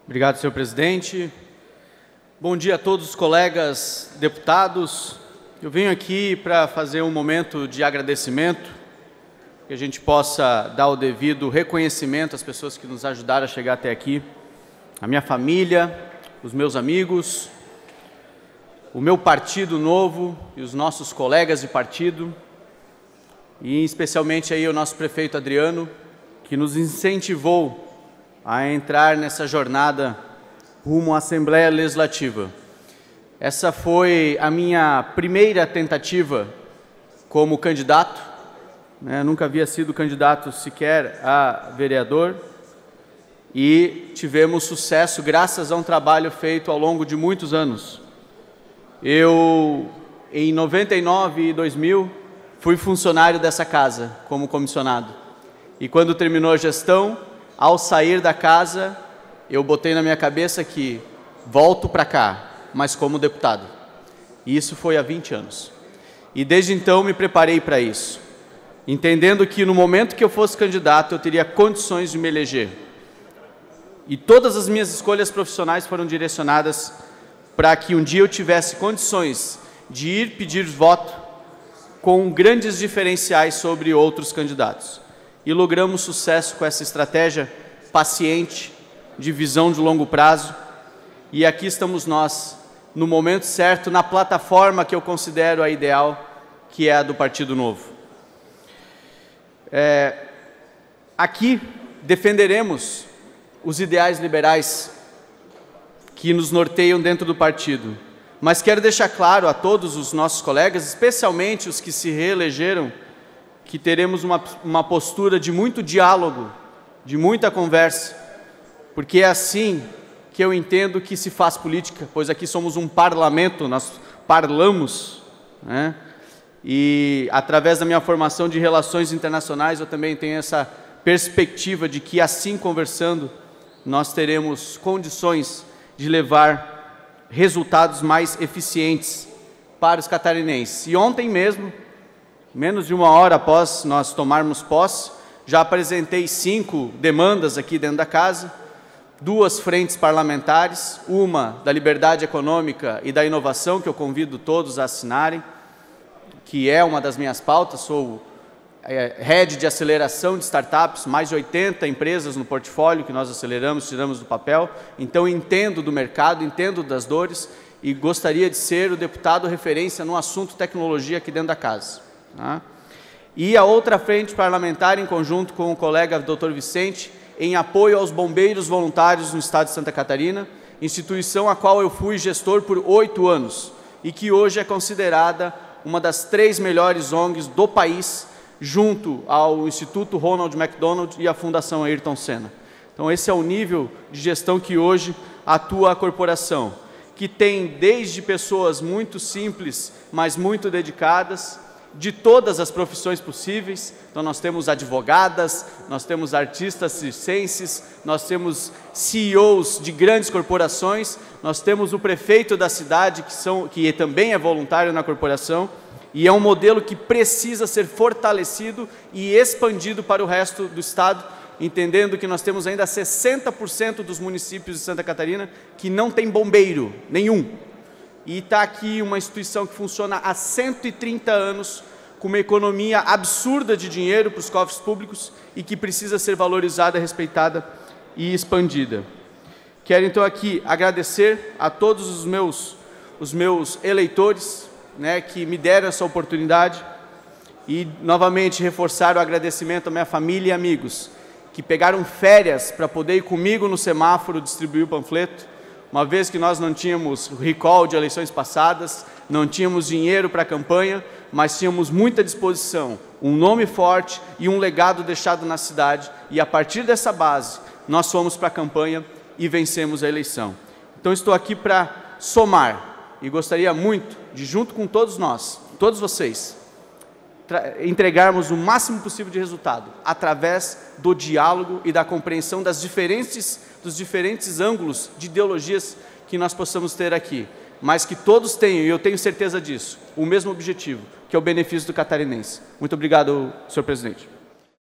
Obrigado, senhor presidente. Bom dia a todos os colegas deputados. Eu venho aqui para fazer um momento de agradecimento, que a gente possa dar o devido reconhecimento às pessoas que nos ajudaram a chegar até aqui, a minha família, os meus amigos, o meu partido novo e os nossos colegas de partido, e especialmente aí o nosso prefeito Adriano, que nos incentivou a entrar nessa jornada rumo à Assembleia Legislativa. Essa foi a minha primeira tentativa como candidato, nunca havia sido candidato sequer a vereador, e tivemos sucesso graças a um trabalho feito ao longo de muitos anos. Eu, em 99 e 2000, fui funcionário dessa casa como comissionado, e quando terminou a gestão, ao sair da casa, eu botei na minha cabeça que volto para cá, mas como deputado. E isso foi há 20 anos. E desde então me preparei para isso, entendendo que no momento que eu fosse candidato, eu teria condições de me eleger. E todas as minhas escolhas profissionais foram direcionadas para que um dia eu tivesse condições de ir pedir voto com grandes diferenciais sobre outros candidatos. E logramos sucesso com essa estratégia paciente, de visão de longo prazo. E aqui estamos nós, no momento certo, na plataforma que eu considero a ideal, que é a do Partido Novo. Aqui defenderemos os ideais liberais que nos norteiam dentro do partido. Mas quero deixar claro a todos os nossos colegas, especialmente os que se reelegeram, que teremos uma postura de muito diálogo, de muita conversa, porque é assim que eu entendo que se faz política, pois aqui somos um parlamento, nós parlamos, E através da minha formação de relações internacionais, eu também tenho essa perspectiva de que assim conversando, nós teremos condições de levar resultados mais eficientes para os catarinenses. E ontem mesmo, menos de uma hora após nós tomarmos posse, já apresentei 5 demandas aqui dentro da casa, 2 frentes parlamentares, uma da liberdade econômica e da inovação, que eu convido todos a assinarem, que é uma das minhas pautas. Sou head de aceleração de startups, mais de 80 empresas no portfólio que nós aceleramos, tiramos do papel, então entendo do mercado, entendo das dores e gostaria de ser o deputado referência no assunto tecnologia aqui dentro da casa. E a outra frente parlamentar, em conjunto com o colega Dr. Vicente, em apoio aos bombeiros voluntários no estado de Santa Catarina, instituição a qual eu fui gestor por 8 anos e que hoje é considerada uma das 3 melhores ONGs do país, junto ao Instituto Ronald McDonald e à Fundação Ayrton Senna. Então esse é o nível de gestão que hoje atua a corporação, que tem desde pessoas muito simples, mas muito dedicadas, de todas as profissões possíveis. Então nós temos advogadas, nós temos artistas circenses, nós temos CEOs de grandes corporações, nós temos o prefeito da cidade, que também é voluntário na corporação, e é um modelo que precisa ser fortalecido e expandido para o resto do estado, entendendo que nós temos ainda 60% dos municípios de Santa Catarina que não tem bombeiro nenhum. E está aqui uma instituição que funciona há 130 anos, com uma economia absurda de dinheiro para os cofres públicos e que precisa ser valorizada, respeitada e expandida. Quero então aqui agradecer a todos os meus eleitores, que me deram essa oportunidade, e novamente reforçar o agradecimento à minha família e amigos, que pegaram férias para poder ir comigo no semáforo distribuir o panfleto, uma vez que nós não tínhamos recall de eleições passadas, não tínhamos dinheiro para a campanha, mas tínhamos muita disposição, um nome forte e um legado deixado na cidade, e a partir dessa base, nós fomos para a campanha e vencemos a eleição. Então estou aqui para somar, e gostaria muito de, junto com todos nós, todos vocês, entregarmos o máximo possível de resultado, através do diálogo e da compreensão dos diferentes ângulos de ideologias que nós possamos ter aqui, mas que todos tenham, e eu tenho certeza disso, o mesmo objetivo, que é o benefício do catarinense. Muito obrigado, senhor presidente.